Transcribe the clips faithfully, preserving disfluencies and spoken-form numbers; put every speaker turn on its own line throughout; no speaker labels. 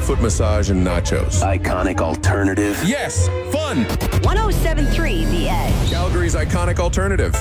foot massage and nachos.
Iconic alternative.
Yes, fun.
one oh seven point three The Edge.
Calgary's iconic alternative.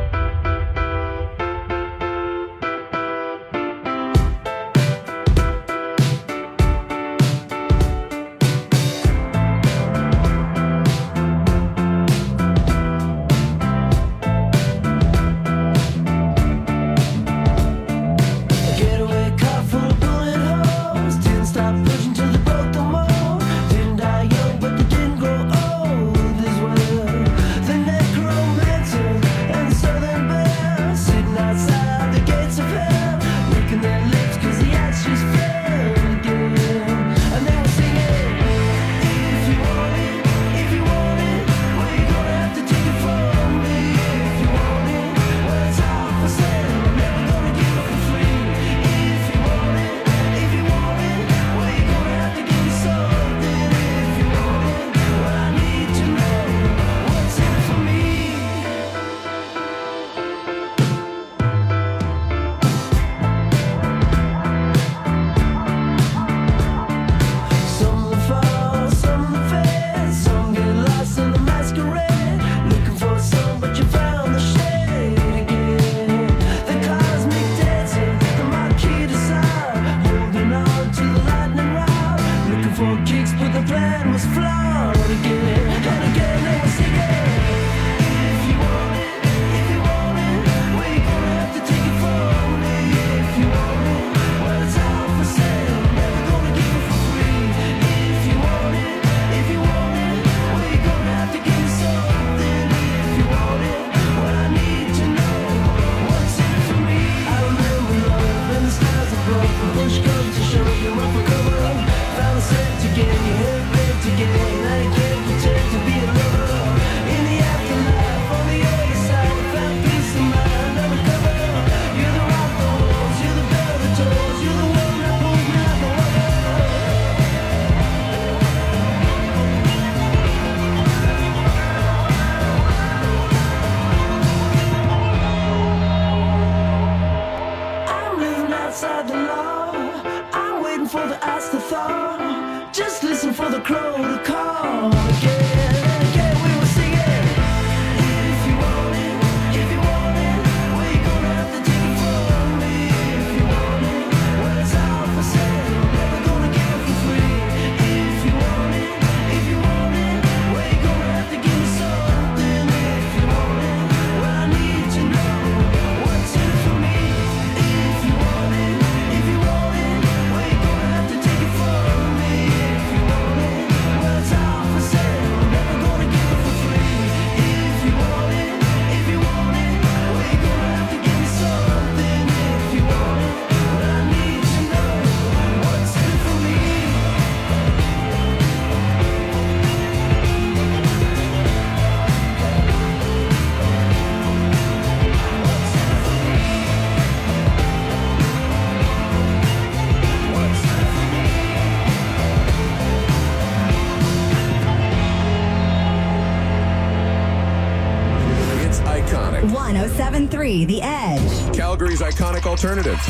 one oh seven point three The Edge.
Calgary's iconic alternative.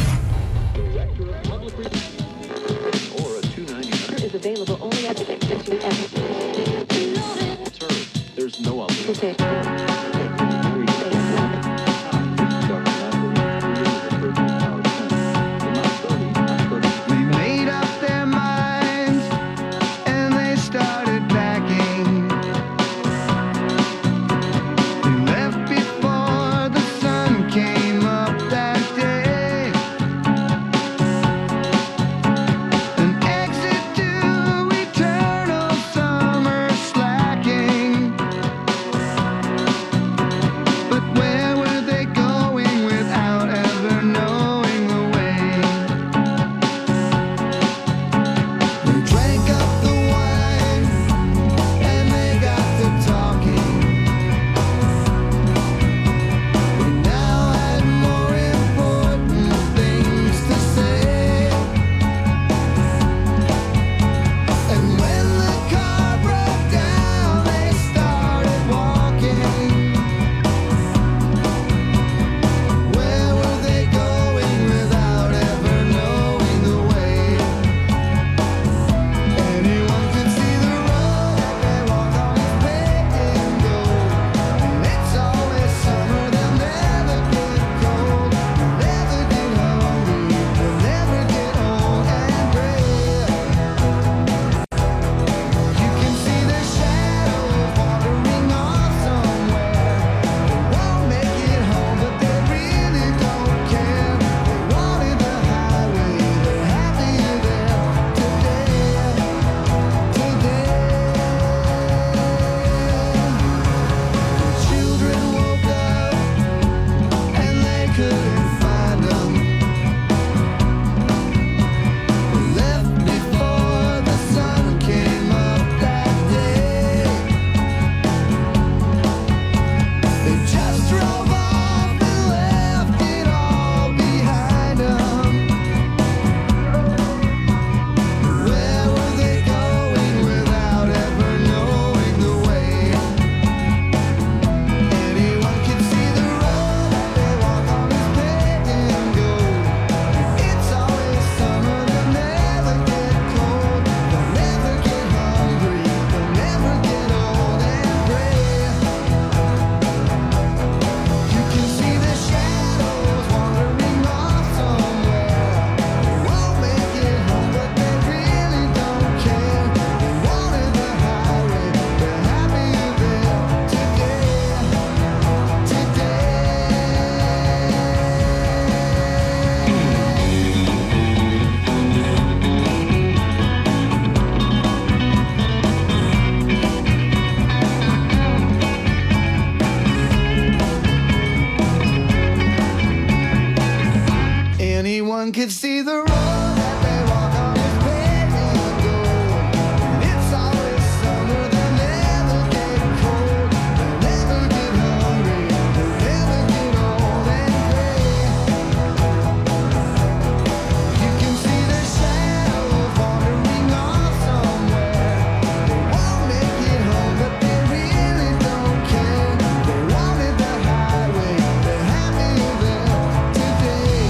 Or a two ninety-nine
is available only at the
Sir, there's no alternative.
We made up their minds and they started packing. We left before the sun came up that day. An exit to eternal summer slacking. see the road that they walk on is paved in gold. It's always summer, they'll never get cold. They'll never get hungry, they'll never get old and gray. You can see their shadows wandering off somewhere. They won't make it home, but they really don't care. They wanted the highway, they're happier there today.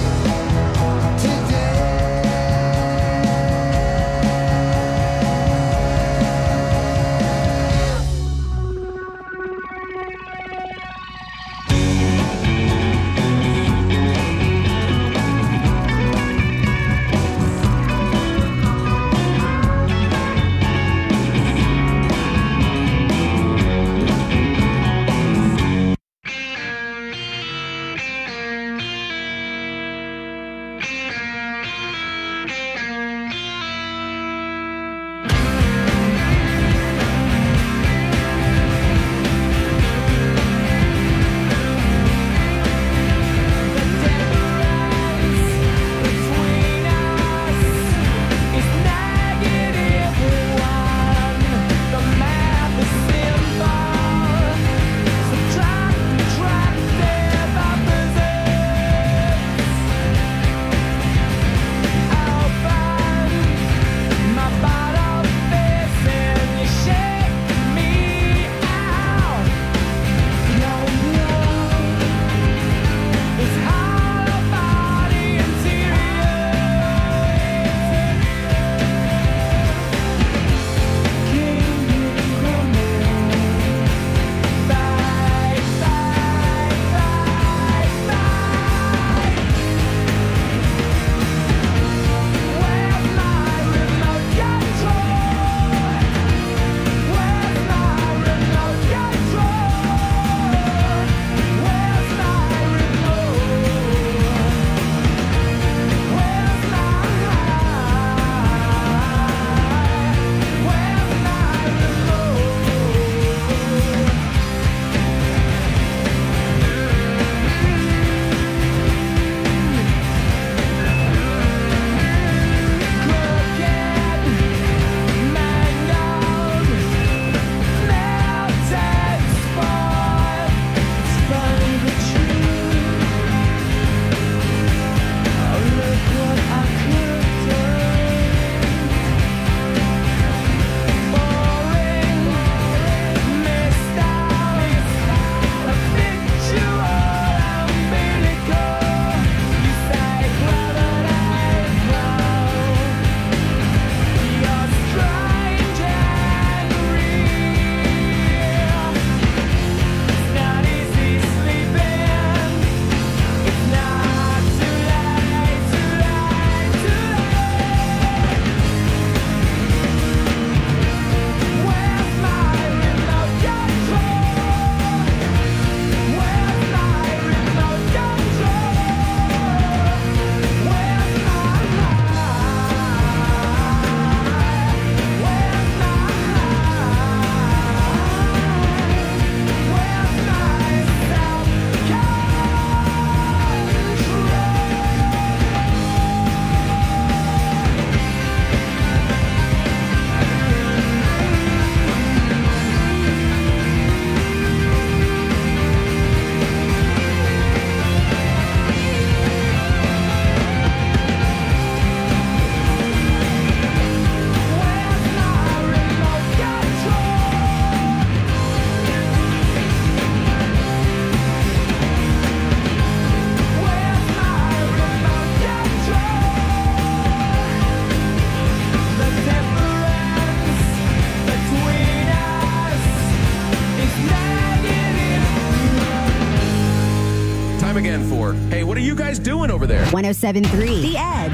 Again for, hey, what are you guys doing over there?
one oh seven point three The Edge.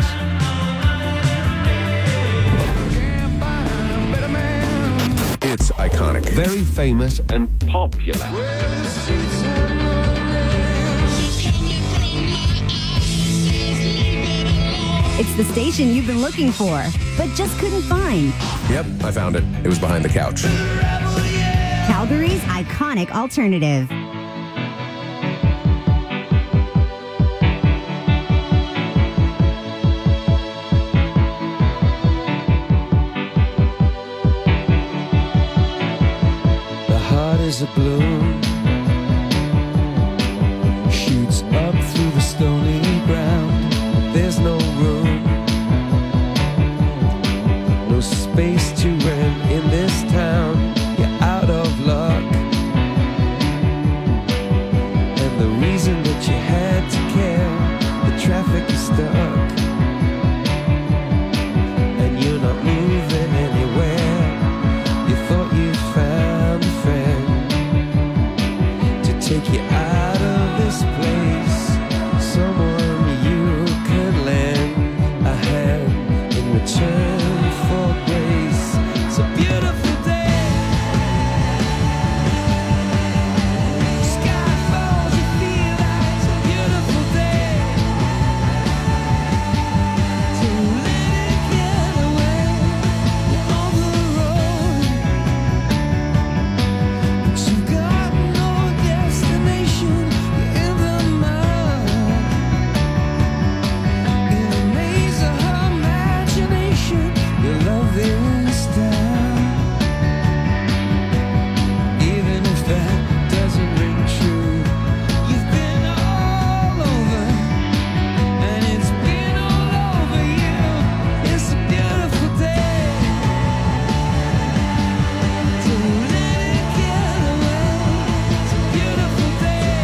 It's iconic.
Very famous and
Popular.
It's the station you've been looking for, but just couldn't find.
Yep, I found it. It was behind the couch.
Calgary's iconic alternative.
is a bloom, shoots up through the stony ground. There's no room, no space to rent in this town. You're out of luck, and the reason that you had to care, the traffic is stuck, and you're not moving anywhere. You thought you found a friend to take you out of this place, someone you could lend a hand in return for grace. It's a beautiful day. Sky falls, you feel like it's a beautiful day. To let it get away, you're on the road, but you've got no destination. You're in the mud, in a maze of her imagination. Your love is down, even if that doesn't ring true. You've been all over, and it's been all over you. It's a beautiful day. To let it get away. It's a beautiful day.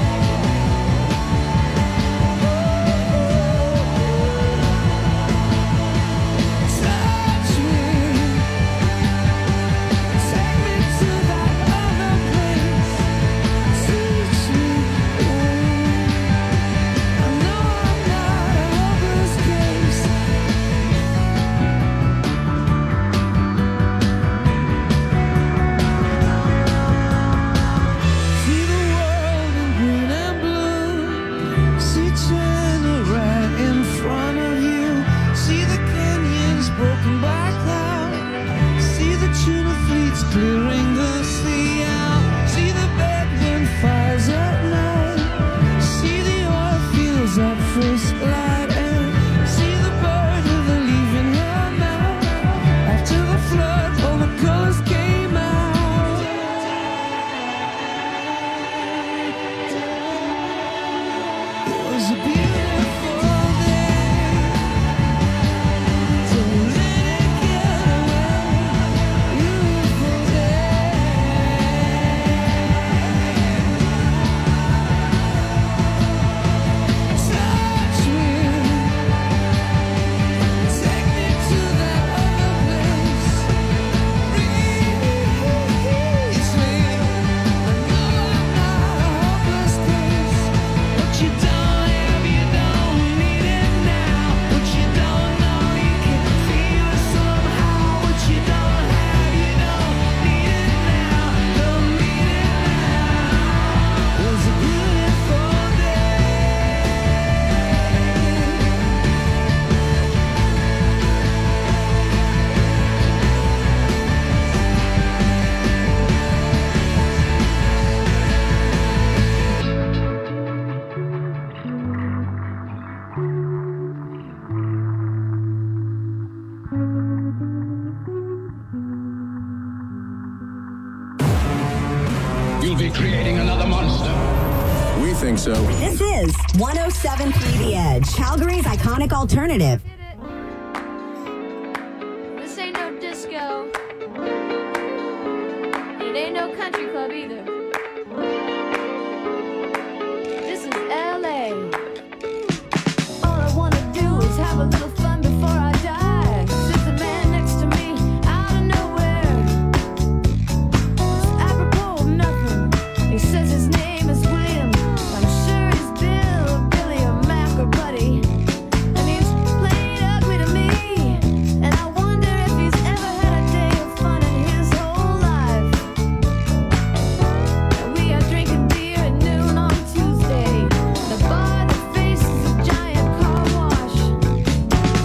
Touch me, take me to that other place. Teach me, I know I'm not a hopeless case. See the world in green and blue. See China right in front of you. See the canyons broken by cloud. See the tuna fleets clearing the sea out. See the bedroom fires at night. See the oil fields at first light. And see the bird with a leaf in her mouth. After the flood, all the colors came out. It was a beautiful day. To let it get away. Beautiful day. Touch me, take me to that other place. Release me. I know I'm not a hopeless case. What you don't have, you don't need it now. What you don't know, you can feel it somehow. What you don't have, you don't need it now. Don't need it now. It was a beautiful day.
You'll be creating another monster.
We think so.
This is one oh seven point three The Edge, Calgary's iconic alternative.
This ain't no disco. It ain't no country club either. This is L A. All I wanna do is have a little fun before I die. Sits a man next to me out of nowhere. It's apropos of nothing. He says his name is William. I'm sure he's Bill or Billy or Mac or Buddy. And he's played ugly to me. And I wonder if he's ever had a day of fun in his whole life. And we are drinking beer at noon on Tuesday. The bar that faces a giant car wash.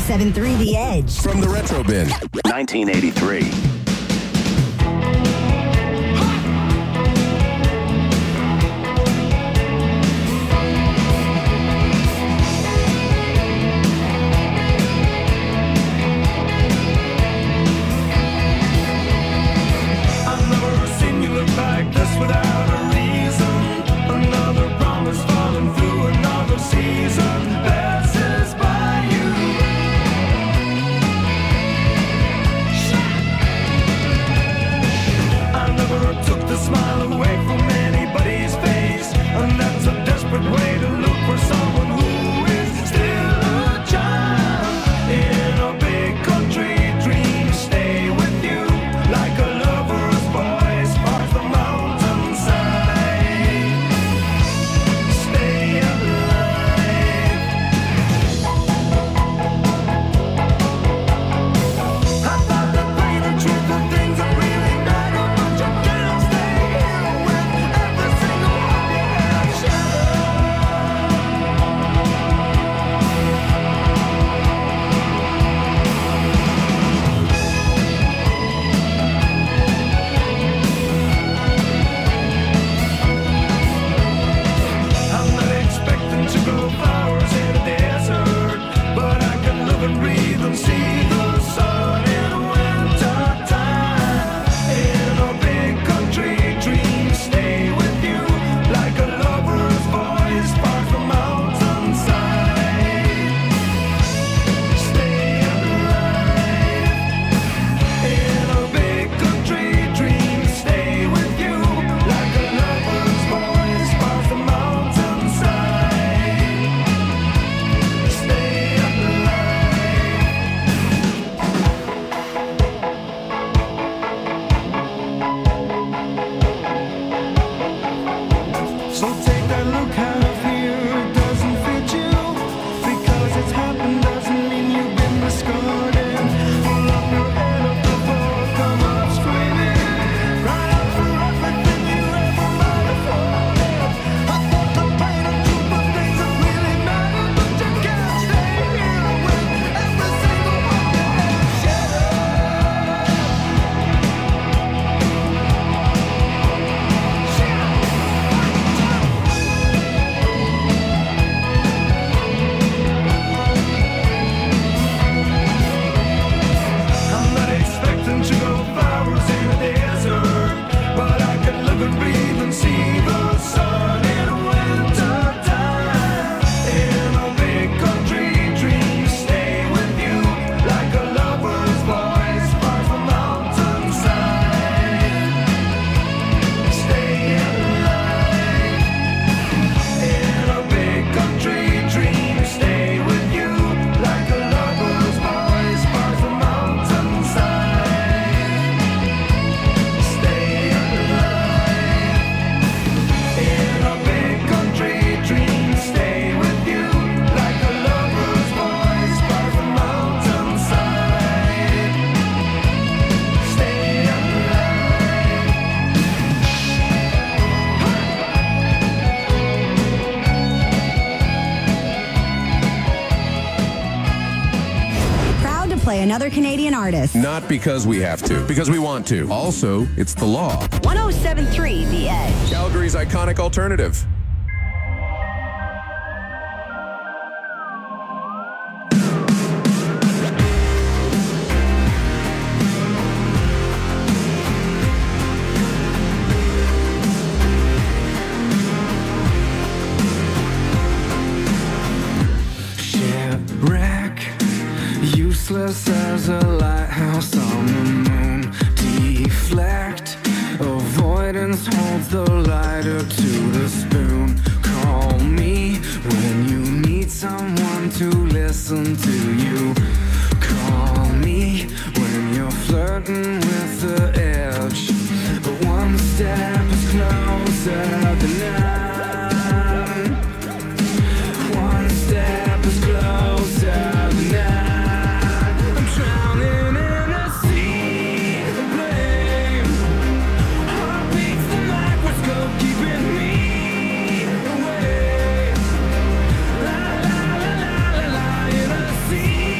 seven point three The Edge.
From the Retro Bin.
nineteen eighty-three.
I've never seen you look like this without a reason. Another promise falling through another season passes by you. I never took the smile away from anybody's face, and that's a desperate way to look for someone who is still a child in a big country dream. Stay with you like a lover's voice parts the mountainside. Stay alive. I thought that pain and truth are things that really matter, but you can't stay here with every single one you have shattered. I'm not expecting to grow flowers in a desert, but I can live and breathe and see the sun in winter time. In a big country dream, stay with you like a lover's voice parts the mountainside. Stay alive. In a big country dream, stay with you like a lover's voice parts the mountainside. Stay alive. So take that look out of here, it doesn't fit you. Because it's happened doesn't mean you've been discarded. Pull up your head up the floor, come up screaming. Cry out for everything you ever might have wanted. I thought the pain and truth are things that really matter, but you can't stay here with every single one you have shattered. I'm not expecting to grow flowers in a desert, but I can live and breathe and see the sun in winter time. In a big country dream, stay with you like a lover's voice parts the mountainside. Stay alive. In a big country dream, stay with you like a lover's voice parts the mountainside. Stay alive. In a big country dream, stay with you like a lover's voice parts the mountainside. Stay alive.
Proud to play another Canadian artist.
Not because we have to, because we want to. Also, it's the law.
one oh seven point three The Edge.
Calgary's iconic alternative.
Shipwreck, useless as a lighthouse on the moon. Deflect, avoidance holds the lighter to the spoon. Call me when you need someone to listen to you. Call me when you're flirting with the edge. But one step is closer than none. One step is closer than none. I'm drowning in a sea of blame. Heartbeats the microscope keeping me away. La la la la la la in a sea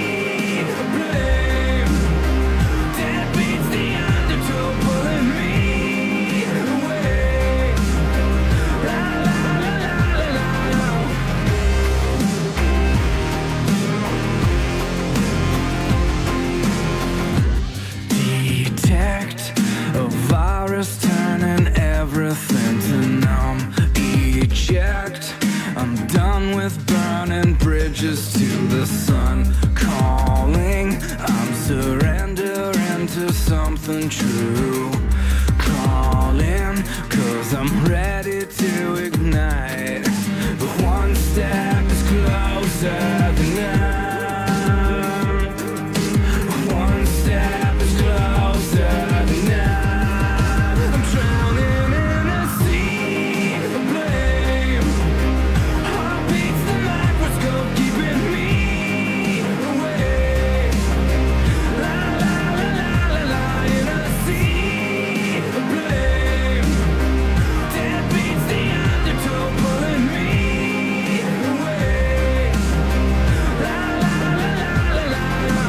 ashes to the sun calling. I'm surrendering to something true. Calling, cause I'm ready to ignite. But one step is closer than now. One step is closer than now. I'm drowning in a sea of blame. Heartbeats the microscope keeping me away. La la la la la la in a sea of blame. Dead beats the undertow pulling me away. La la la la la la.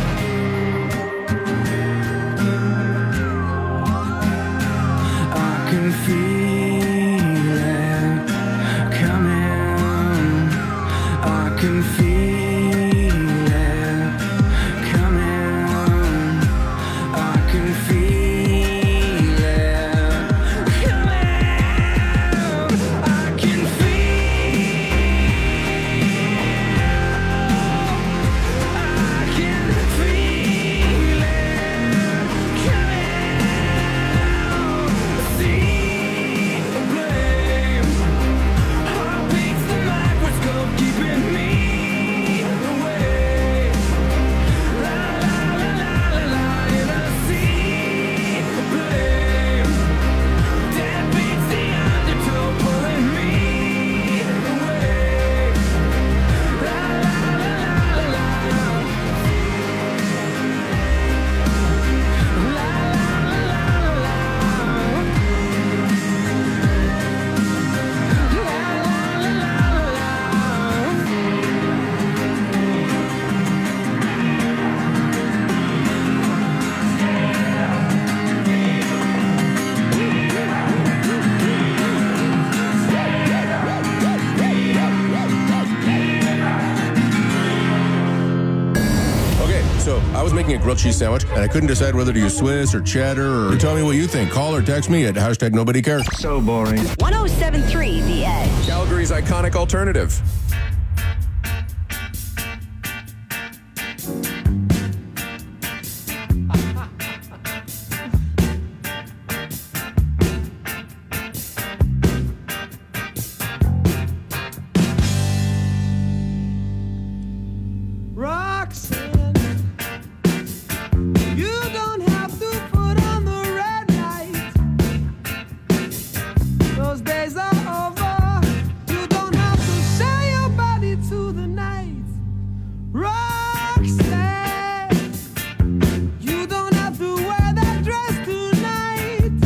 I can feel it coming. I can feel it coming. I can feel it coming. I can feel. I can feel it coming. See the blame. Heartbeats the microscope keeping me away. La la la la la la in a sea of blame. Dead beats the undertow pulling me away. La la la la la la. La la la la la.
Okay, so I was making a grilled cheese sandwich, and I couldn't decide whether to use Swiss or cheddar or... Tell me what you think. Call or text me at hashtag nobody cares.
So boring.
one oh seven point three The Edge.
Calgary's iconic alternative.
Roxanne, you don't have to put on the red light. Those days are over. You don't have to sell your body to the night. Roxanne, you don't have to wear that dress tonight.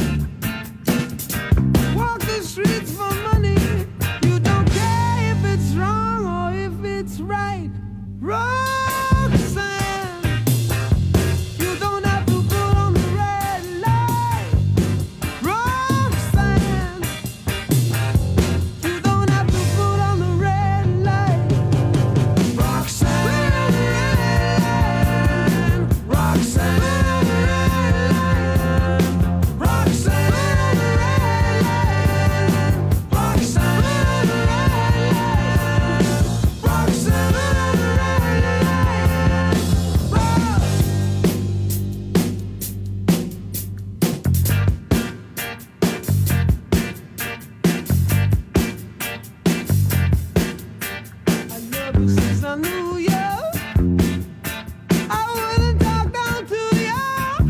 Walk the streets for money. You don't care if it's wrong or if it's right. Roxanne, you don't have to put on the red light. Roxanne, you don't have to put on the red light. Roxanne, Roxanne, Roxanne, Roxanne, I love you since I knew you. I wouldn't talk down to you.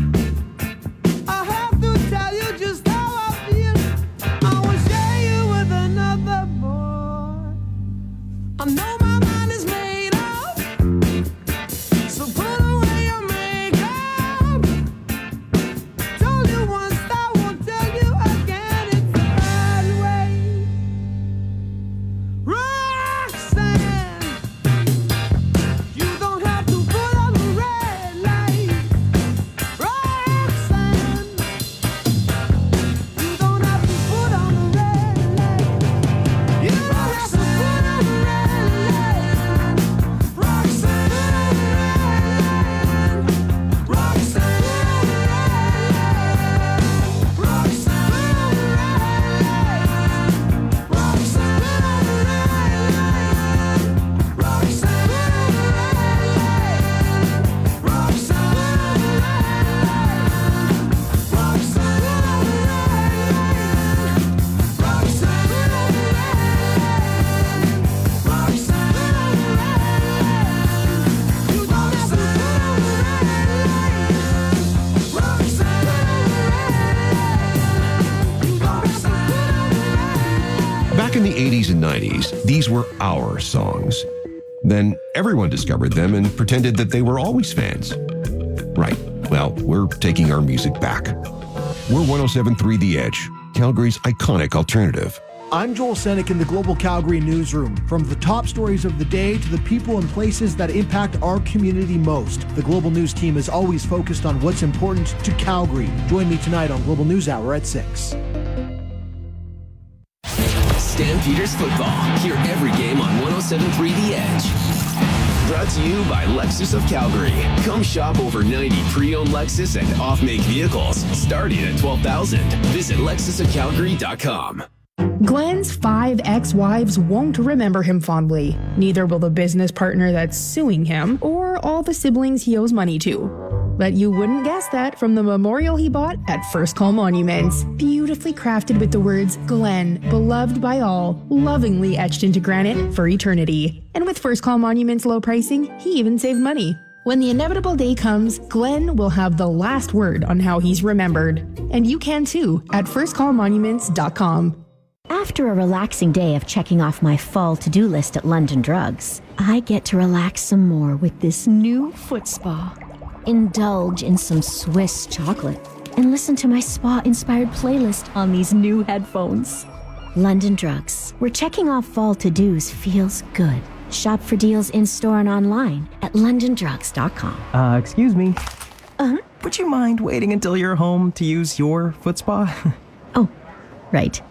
I have to tell you just how I feel. I won't share you with another boy. I know my mind is made up, so put away your makeup. Told you once, I won't tell you again. It's the bad way. Roxanne, you don't have to put on the red light. Roxanne, you don't have to put on the red light. You don't have to put on the red light.
seventies, these were our songs. Then everyone discovered them and pretended that they were always fans. Right. Well, we're taking our music back. We're one oh seven point three The Edge, Calgary's iconic alternative.
I'm Joel Senek in the Global Calgary Newsroom. From the top stories of the day to the people and places that impact our community most, the Global News team is always focused on what's important to Calgary. Join me tonight on Global News Hour at six.
Stampeders football. Hear every game on one oh seven point three The Edge. Brought to you by Lexus of Calgary. Come shop over ninety pre-owned Lexus and off-make vehicles starting at twelve thousand dollars. Visit lexus of calgary dot com.
Glenn's five ex-wives won't remember him fondly. Neither will the business partner that's suing him or all the siblings he owes money to. But you wouldn't guess that from the memorial he bought at First Call Monuments. Beautifully crafted with the words, Glenn, beloved by all, lovingly etched into granite for eternity. And with First Call Monuments' low pricing, he even saved money. When the inevitable day comes, Glenn will have the last word on how he's remembered. And you can too at first call monuments dot com.
After a relaxing day of checking off my fall to-do list at London Drugs, I get to relax some more with this new foot spa. Indulge in some Swiss chocolate and listen to my spa-inspired playlist on these new headphones. London Drugs, where checking off fall to-dos feels good. Shop for deals in-store and online at london drugs dot com.
Uh, excuse me.
Uh-huh.
Would you mind waiting until you're home to use your foot spa?
Oh, right.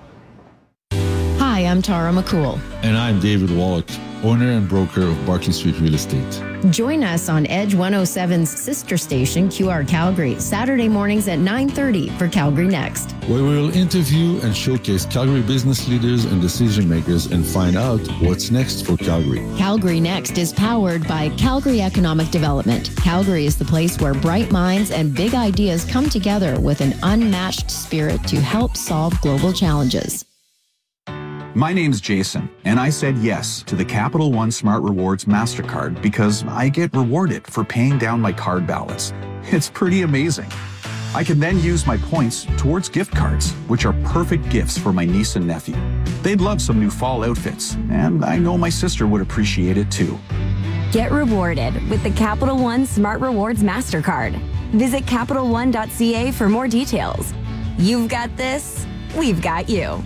Hi, I'm Tara McCool.
And I'm David Wallach, owner and broker of Barclay Street Real Estate.
Join us on Edge one oh seven's sister station, Q R Calgary, Saturday mornings at nine thirty for Calgary Next.
Where we will interview and showcase Calgary business leaders and decision makers and find out what's next for Calgary.
Calgary Next is powered by Calgary Economic Development. Calgary is the place where bright minds and big ideas come together with an unmatched spirit to help solve global challenges.
My name's Jason, and I said yes to the Capital One Smart Rewards MasterCard because I get rewarded for paying down my card balance. It's pretty amazing. I can then use my points towards gift cards, which are perfect gifts for my niece and nephew. They'd love some new fall outfits, and I know my sister would appreciate it too.
Get rewarded with the Capital One Smart Rewards MasterCard. Visit capital one dot c a for more details. You've got this, we've got you.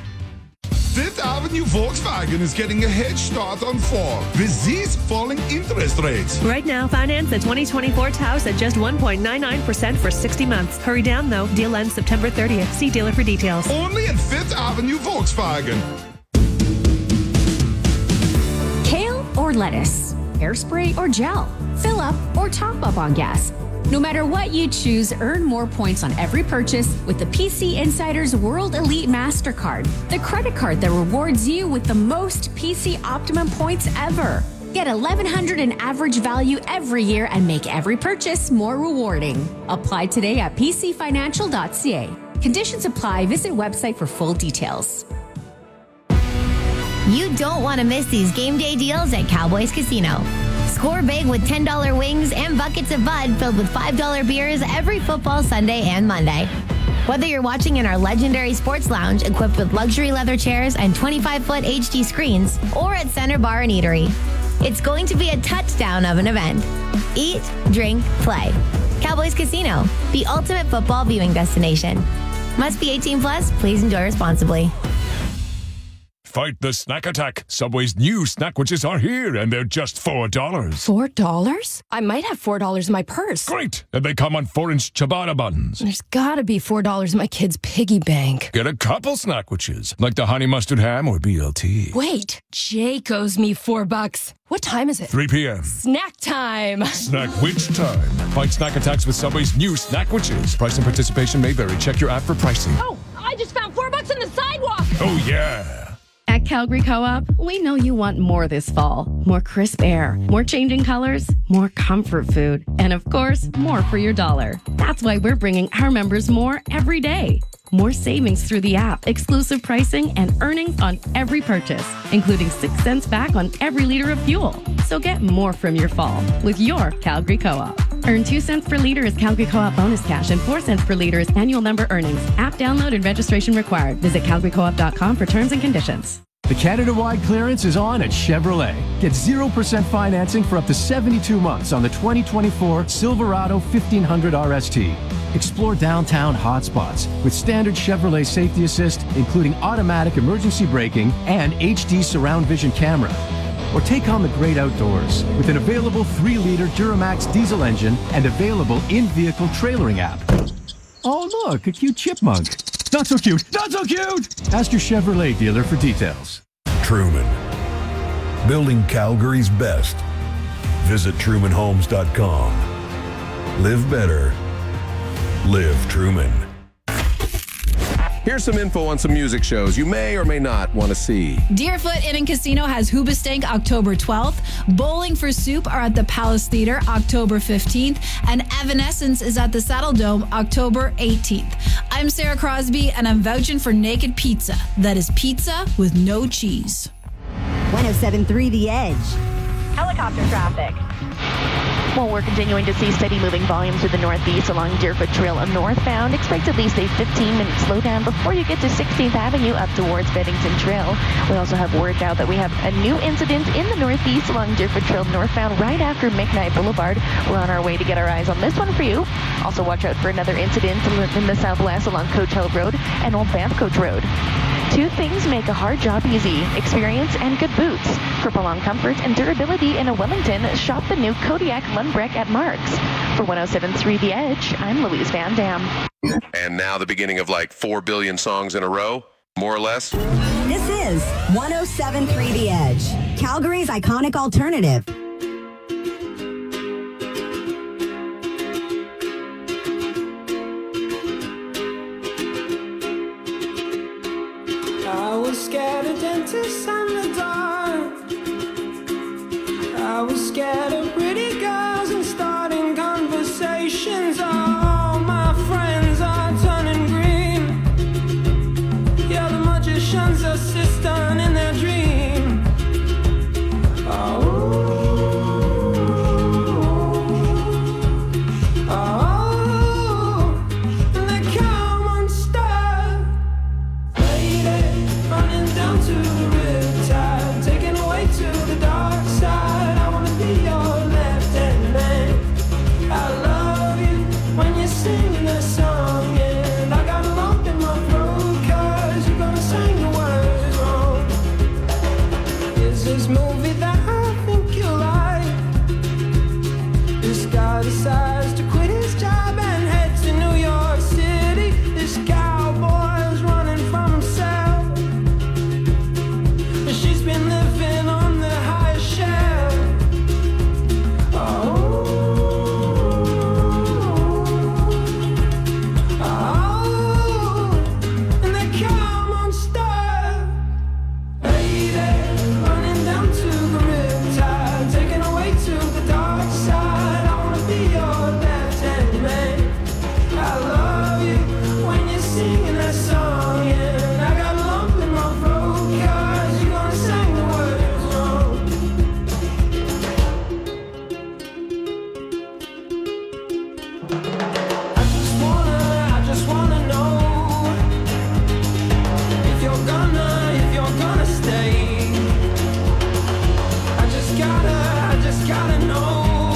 Fifth Avenue Volkswagen is getting a head start on fall with these falling interest rates.
Right now, finance the twenty twenty-four Taos at just one point nine nine percent for sixty months. Hurry down, though. Deal ends September thirtieth. See dealer for details.
Only at Fifth Avenue Volkswagen.
Kale or lettuce? Hairspray or gel? Fill up or top up on gas? No matter what you choose, earn more points on every purchase with the P C Insider's World Elite MasterCard, the credit card that rewards you with the most P C Optimum points ever. Get eleven hundred in average value every year and make every purchase more rewarding. Apply today at p c financial dot c a. Conditions apply. Visit website for full details.
You don't want to miss these game day deals at Cowboys Casino. Score big with ten dollar wings and buckets of Bud filled with five dollar beers every football Sunday and Monday. Whether you're watching in our legendary sports lounge equipped with luxury leather chairs and twenty-five foot H D screens, or at Center Bar and Eatery, it's going to be a touchdown of an event. Eat, drink, play. Cowboys Casino, the ultimate football viewing destination. Must be eighteen plus. Please enjoy responsibly.
Fight the snack attack. Subway's new snackwitches are here, and they're just four dollars.
Four dollars? I might have four dollars in my purse.
Great! And they come on four-inch ciabatta buns.
There's gotta be four dollars in my kid's piggy bank.
Get a couple snackwitches, like the honey mustard ham or B L T.
Wait, Jake owes me four bucks. What time is it?
three p.m.
Snack time.
Snackwitch time. Fight snack attacks with Subway's new snackwitches. Price and participation may vary. Check your app for pricing.
Oh, I just found four bucks on the sidewalk.
Oh, yeah.
At Calgary Co-op, we know you want more this fall. More crisp air, more changing colors, more comfort food, and of course, more for your dollar. That's why we're bringing our members more every day. More savings through the app, exclusive pricing, and earnings on every purchase, including six cents back on every liter of fuel. So get more from your fall with your Calgary Co-op. Earn two cents per liter as Calgary Co-op bonus cash and four cents per liter as annual member earnings. App download and registration required. Visit calgary co op dot com for terms and conditions.
The Canada-wide clearance is on at Chevrolet. Get zero percent financing for up to seventy-two months on the twenty twenty-four Silverado fifteen hundred R S T. Explore downtown hotspots with standard Chevrolet Safety Assist, including automatic emergency braking and H D surround vision camera. Or take on the great outdoors with an available three liter Duramax diesel engine and available in-vehicle trailering app. Oh, look, a cute chipmunk. Not so cute, not so cute! Ask your Chevrolet dealer for details.
Truman. Building Calgary's best. Visit truman homes dot com. Live better. Live Truman.
Here's some info on some music shows you may or may not want to see.
Deerfoot Inn and Casino has Hoobastank October twelfth. Bowling for Soup are at the Palace Theater October fifteenth. And Evanescence is at the Saddle Dome October eighteenth. I'm Sarah Crosby, and I'm vouching for Naked Pizza. That is pizza with no cheese.
one oh seven point three The Edge.
Helicopter traffic. Well, we're continuing to see steady moving volumes to the northeast along Deerfoot Trail northbound. Expect at least a fifteen minute slowdown before you get to sixteenth Avenue up towards Beddington Trail. We also have word out that we have a new incident in the northeast along Deerfoot Trail northbound right after McKnight Boulevard. We're on our way to get our eyes on this one for you. Also watch out for another incident in the southwest along Coach Hill Road and Old Banff Coach Road. Two things make a hard job easy: experience and good boots. For prolonged comfort and durability in a Wellington, shop the new Kodiak Lundbreck at Mark's. For one oh seven point three The Edge, I'm Louise Van Dam.
And now the beginning of like four billion songs in a row, more or less.
This is one oh seven point three The Edge, Calgary's iconic alternative.
I was scared of dentists and the dark. I was scared of pretty girls and starting conversations. All my friends are turning green. Yeah, the magician's assistant in their dream. Oh, oh, and they come unstuck. Lady, running down to the riptide, taken away to the dark side. I wanna be your left-hand man. I love you when you're singing that song, and I got a lump in my throat 'cause you're gonna sing the words wrong. Is this movie that I think you like? This guy decides to quit his job and head to New York City. This cowboy's running from himself. She's been living on the highest shelf. Oh, oh, and they come unstuck. Lady, running down to the riptide, taken away to the dark side. I wanna be your left-hand man. I love you when you're singing that song, and I got a lump in my throat 'cause you're gonna sing the words wrong. I just wanna, I just wanna know if you're gonna, if you're gonna stay. I just gotta, I just gotta know.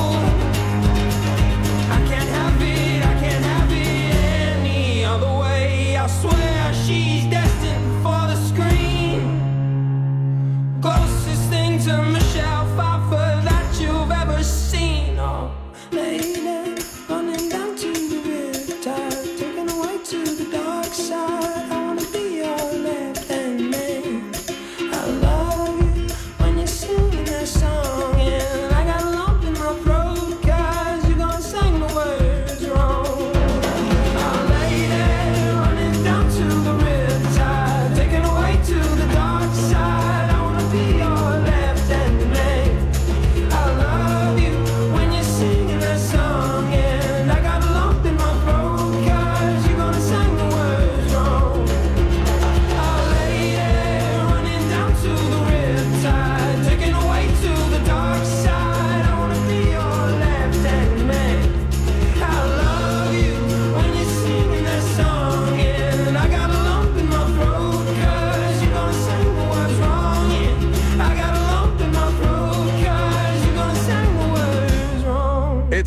I can't have it, I can't have it any other way. I swear she's destined for the screen. Closest thing to Michelle Pfeiffer that you've ever seen. Oh, lady, running down to the riptide, taken away to the dark side. I wanna be your left-hand man. I love you when you're singing that song, and I got a lump in my throat 'cause you're gonna sing the words wrong. Oh, lady, running down to the riptide, taken away to the dark side. I wanna be your left-hand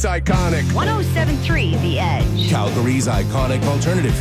It's iconic.
one oh seven point three The Edge.
Calgary's iconic alternative.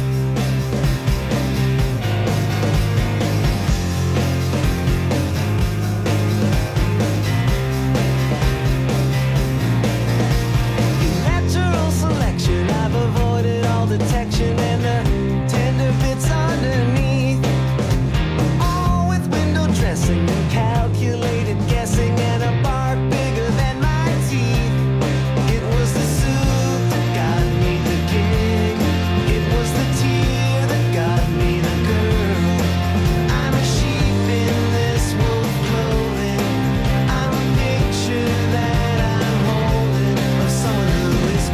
Natural selection, I've avoided all detection and the tender bits underneath. All with window dressing and calculated guessing and a bark bigger than my teeth. It was the suit that got me the gig. It was the tear that got me the girl. I'm a sheep in this wolf clothing. I'm a picture that I'm holding of someone who is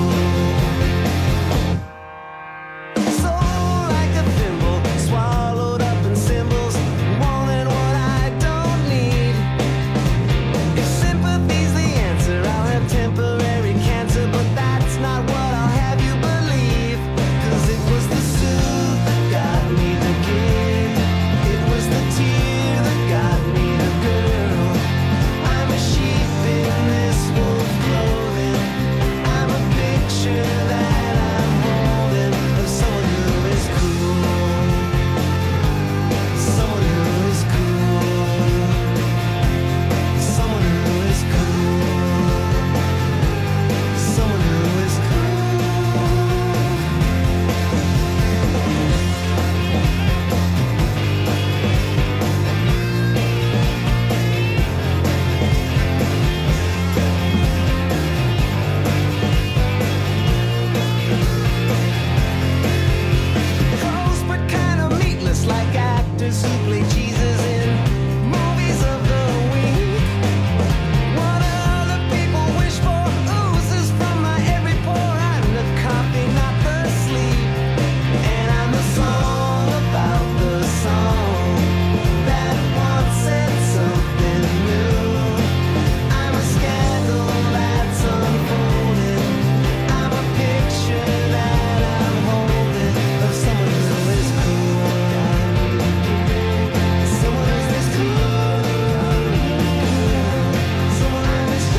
cool. So like a thimble, swallowed up in symbols, wanting what I don't need. If sympathy's the answer, I'll have temporary cancer, but that's not what I'll have you believe. Cause it was the suit that got me the gig. It was the tear that got me the girl. I'm a sheep in this wolf clothing. I'm a picture that I'm holding of someone who is cool. Someone who is cool. Someone who is cool. Someone who is cool. Close but kind of meatless, like actors who play Jesus in movies of the week. What other people wish for oozes from my every pore. I'm the coffee, not the sleep. And I'm the song about the song that once said something new. I'm a scandal that's unfolding. I'm a picture that I'm holding of someone who is cool. Someone who is cool. Someone who is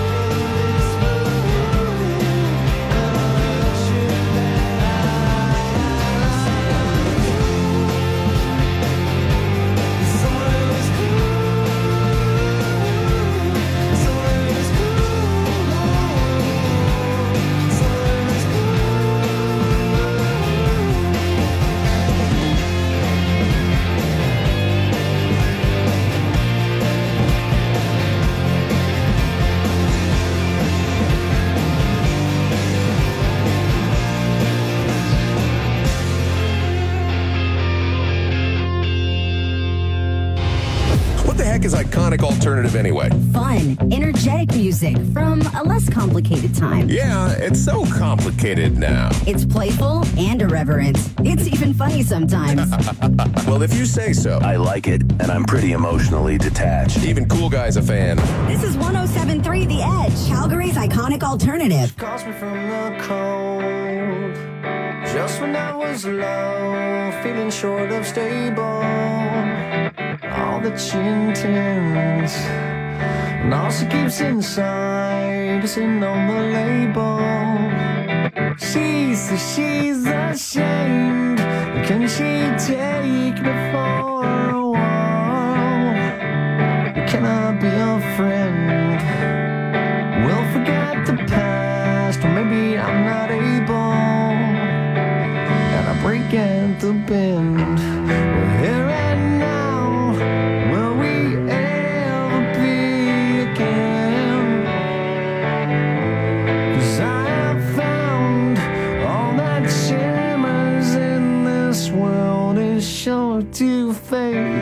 What the heck is iconic alternative anyway?
Fun, energetic music from a less complicated time.
Yeah, it's so complicated now.
It's playful and irreverent. It's even funny sometimes.
Well, if you say so.
I like it, and I'm pretty emotionally detached.
Even Cool Guy's a fan.
This is one oh seven point three The Edge, Calgary's iconic alternative.
calls me from the cold. Just when I was low, feeling short of stable. All that she intends, and all she keeps inside is in on the label. She says she's ashamed. Can she take me for a while? Can I be a friend? We'll forget the past, or maybe I'm not able. And I break at the bend. We're here and now. Will we ever be again? 'Cause I have found all that shimmers in this world is sure to fade.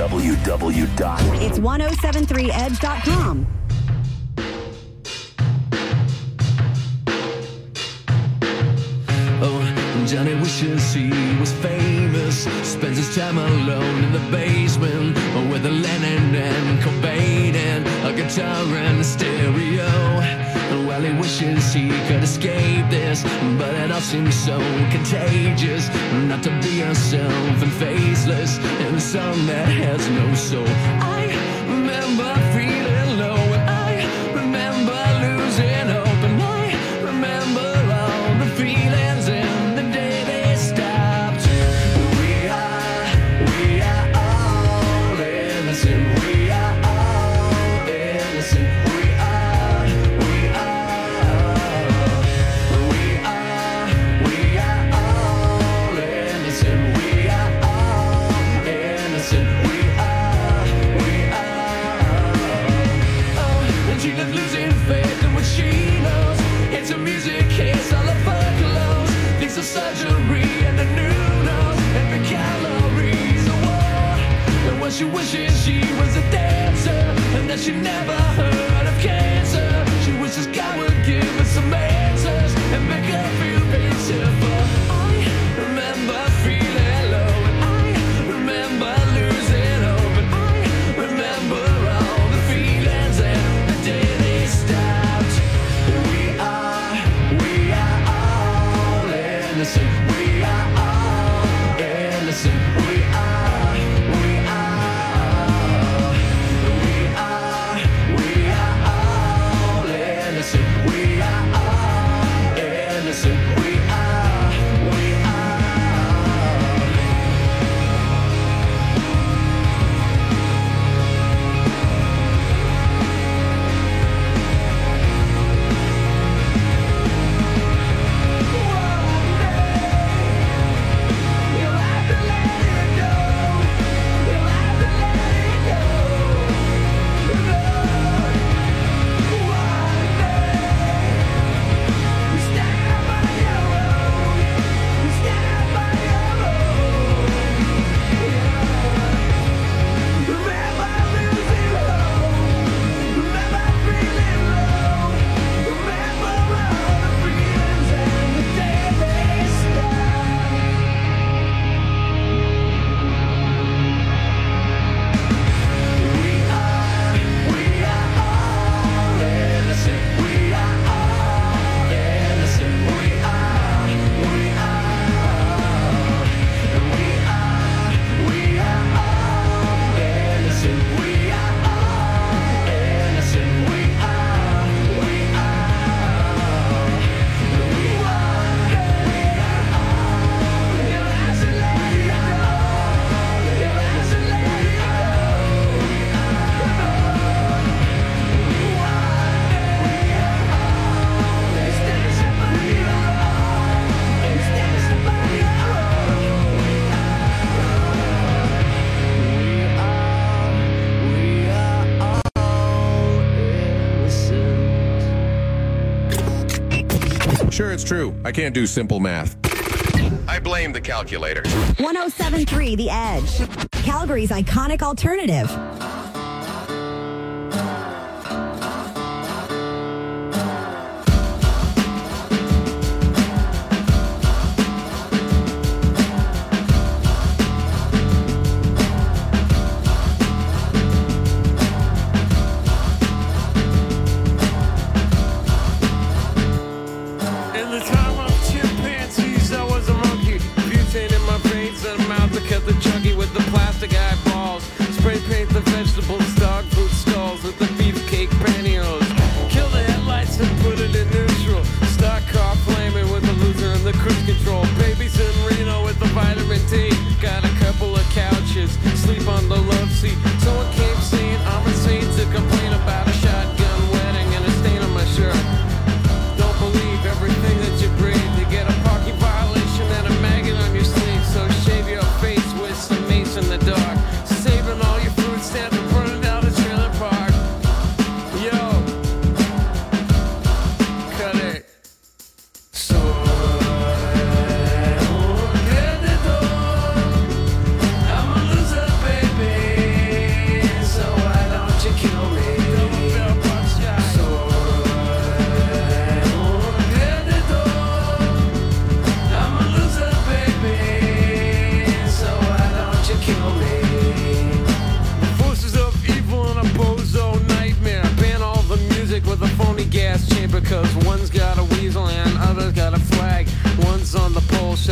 w w dot
It's ten seventy-three edge dot com.
Oh, Johnny wishes he was famous. Spends his time alone in the basement with a Lennon and Cobain and a guitar and a stereo. Well, he wishes he could escape this, but it all seems so contagious. Not to be yourself and faceless in a song that has no soul. I remember feeling low, and I remember losing hope, and I remember all the feelings in the day they stopped. We are, we are all innocent. We are all innocent. We are, we are, we are, we are all innocent. We are all innocent. We are, we are. Oh, and she lives losing faith in what she knows. It's a music case, all of her clothes. Thinks of surgery and a new nose. Every calories a war. And what she wishes she was a dancer, and that she never heard of cancer. She wishes God would give her some answers and make her feel beautiful. I remember feeling low, and I remember losing hope, and I remember all the feelings and the day they stopped. We are, we are all innocent. We are all innocent. We are, we are, we are, we are all innocent. We are all innocent. We are, we are.
Sure, it's true. I can't do simple math. I blame the calculator.
ten seventy-three The Edge. Calgary's iconic alternative.
In the time of chimpanzees, I was a monkey. Butane in my veins and mouth to cut the chunky with the plastic eyeballs. Spray paint the vegetables.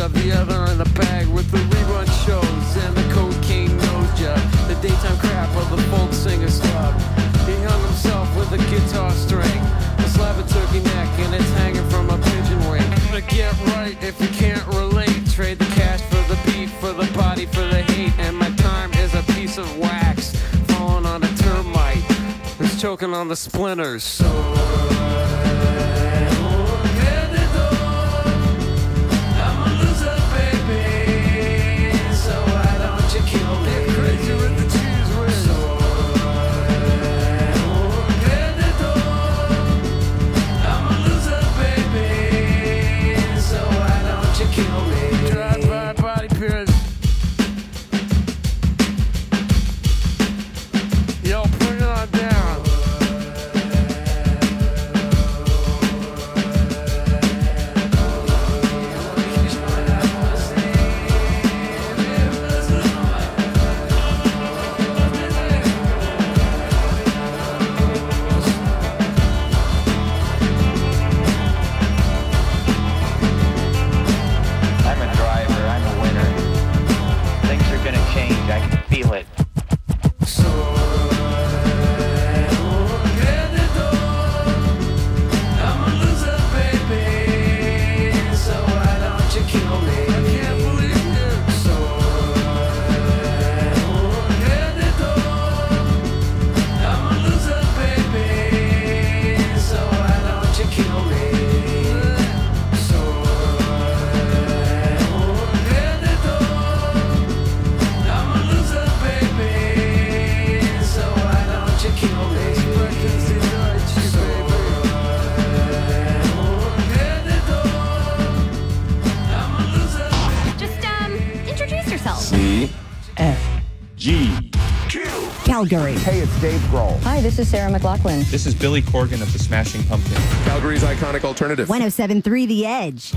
shove the other in the bag with the rerun shows and the cocaine nose job. The daytime crap of the folk singer's club. He hung himself with a guitar string, a slab of turkey neck, and it's hanging from a pigeon wing. But get right if you can't relate. Trade the cash for the beef, for the body, for the hate. And my time is a piece of wax falling on a termite that's choking on the splinters. So
Calgary.
Hey, it's Dave Grohl.
Hi, this is Sarah McLachlan.
This is Billy Corgan of the Smashing Pumpkins.
Calgary's iconic alternative.
one oh seven point three The Edge.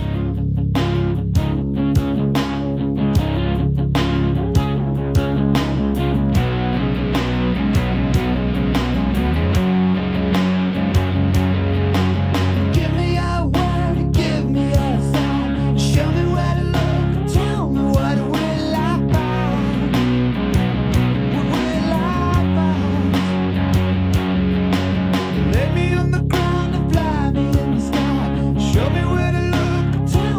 Show me where to look, tell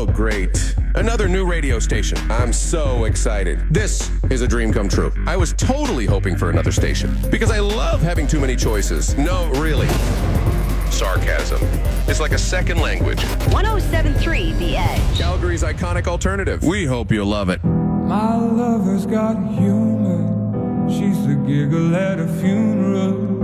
Oh, great. Another new radio station. I'm so excited. This is a dream come true. I was totally hoping for another station because I love having too many choices. No, really. Sarcasm. It's like a second language.
one oh seven point three The Edge.
Calgary's iconic alternative. We hope you love it.
My lover's got humor. She's the giggle at a funeral.